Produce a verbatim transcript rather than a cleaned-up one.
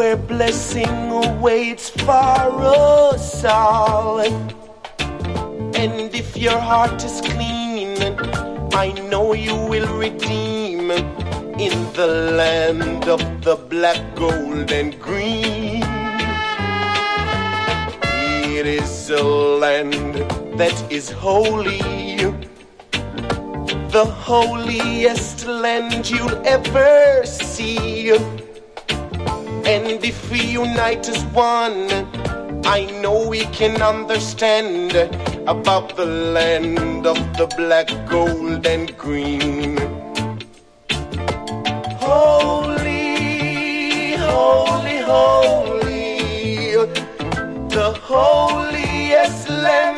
where blessing awaits for us all. And if your heart is clean, I know you will redeem in the land of the black, gold, and green. It is a land that is holy, the holiest land you'll ever see. And if we unite as one, I know we can understand about the land of the black, gold, and green. Holy, holy, holy, the holiest land